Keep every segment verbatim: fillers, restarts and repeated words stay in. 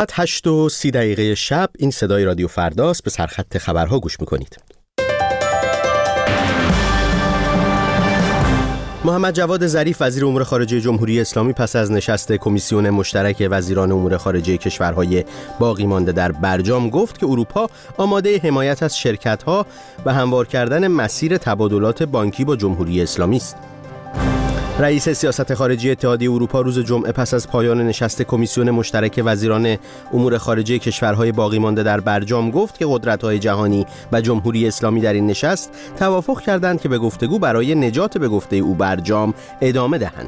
ساعت هشت و سی دقیقه شب این صدای رادیو فرداست. به سرخط خبرها گوش میکنید. محمد جواد ظریف وزیر امور خارجه جمهوری اسلامی پس از نشست کمیسیون مشترک وزیران امور خارجه کشورهای باقی مانده در برجام گفت که اروپا آماده حمایت از شرکت‌ها و هموار کردن مسیر تبادلات بانکی با جمهوری اسلامی است. رئیس سیاست خارجی اتحادیه اروپا روز جمعه پس از پایان نشست کمیسیون مشترک وزیران امور خارجه کشورهای باقی مانده در برجام گفت که قدرت‌های جهانی و جمهوری اسلامی در این نشست توافق کردند که به گفتگو برای نجات به گفته او برجام ادامه دهند.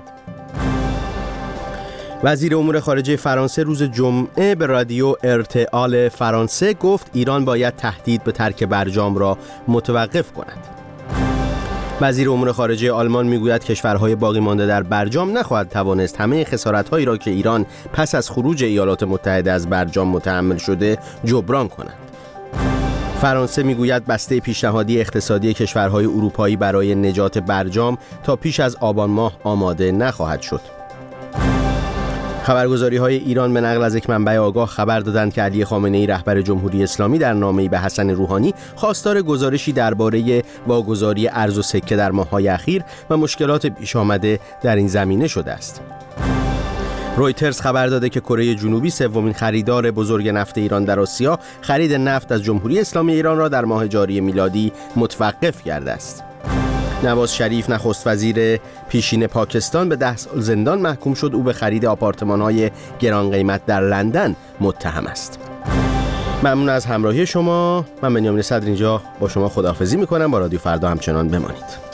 وزیر امور خارجه فرانسه روز جمعه به رادیو ارتئال فرانسه گفت ایران باید تهدید به ترک برجام را متوقف کند. وزیر امور خارجه آلمان میگوید کشورهای باقی مانده در برجام نخواهد توانست همه خسارت‌هایی را که ایران پس از خروج ایالات متحده از برجام متحمل شده جبران کند. فرانسه میگوید بسته پیشنهادی اقتصادی کشورهای اروپایی برای نجات برجام تا پیش از آبان ماه آماده نخواهد شد. خبرگزاری‌های ایران به نقل از یک منبع آگاه خبر دادند که علی خامنه‌ای رهبر جمهوری اسلامی در نامه‌ای به حسن روحانی خواستار گزارشی درباره واگذاری ارز و سکه در ماه‌های اخیر و مشکلات پیش آمده در این زمینه شده است. رویترز خبر داده که کره جنوبی سومین خریدار بزرگ نفت ایران در آسیا خرید نفت از جمهوری اسلامی ایران را در ماه جاری میلادی متوقف کرده است. نواز شریف نخست وزیر پیشین پاکستان به ده سال زندان محکوم شد. او به خرید آپارتمان‌های گران قیمت در لندن متهم است. ممنون از همراهی شما. من بنیامین صدر اینجا با شما خداحافظی می‌کنم. با رادیو فردا همچنان بمانید.